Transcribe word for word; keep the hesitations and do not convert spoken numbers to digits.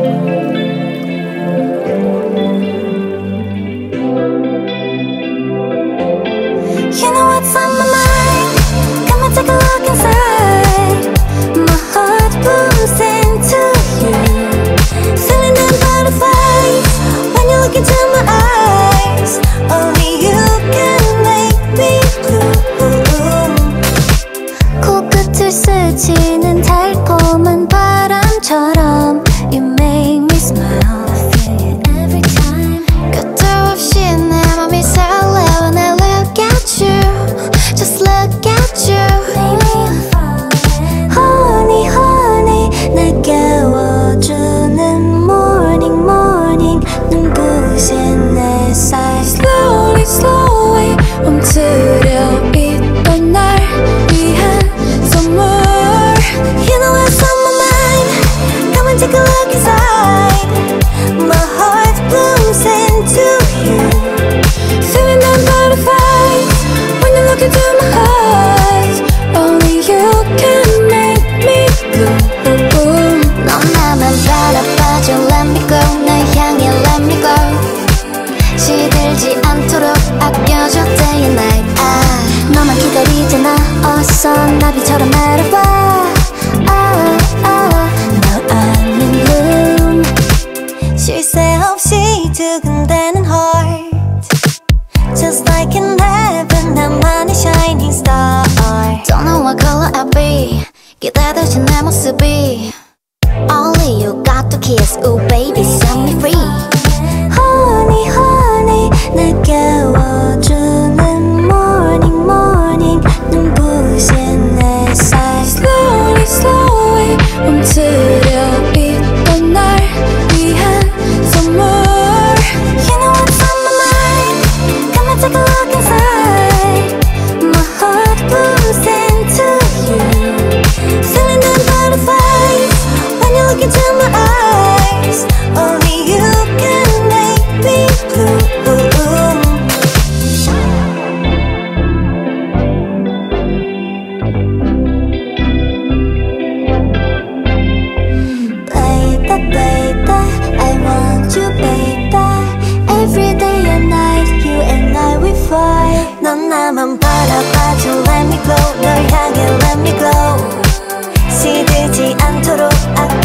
You know what's on my mind? Come and take a look inside. My heart blooms into you, feeling them butterflies when you look into my eyes. Only you can make me bloom. 코끝을 스치는 달콤한 바람처럼 You make me smile. I feel it every time. 끝도 없이 내 맘이 설레 when I look at you. Just look at you. Honey, honey, 날 깨워주는 morning, morning. 눈부신 햇살 slowly, slowly 멈추려 있던 날 위한 선물. You know what's on my mind? Come and take a look inside. My heart blooms into you, feeling them butterflies when you look into my eyes. Only you can make me bloom. 넌 나만 바라봐줘 let me go. 날 향해 let me go. 시들지 않도록 아껴줘 day and night. 아, 너만 기다리잖아. 어서 나비처럼 날아와. 아, 아, 너 I'm in bloom. 쉴 새 없이 두근대는 heart, just like in heaven 나만의 shining star. Don't know what color I'll be. 기대되지 내 모습이. Only you got to kiss. Ooh baby set me free. Honey, honey, 날 깨워주는 morning, morning. 눈부신 햇살 slowly, slowly 멈추려 있던 날 위한 선물. You know what's on my mind? Come and take a look inside. My heart blooms into you, feeling them butterflies when you look into my eyes. Only you can make me bloom. Baby, baby, I want you, baby. Every day and night, you and I we fly. 넌 나만 바라봐줘 let me glow. 널 향해 let me glow. 시들지 않도록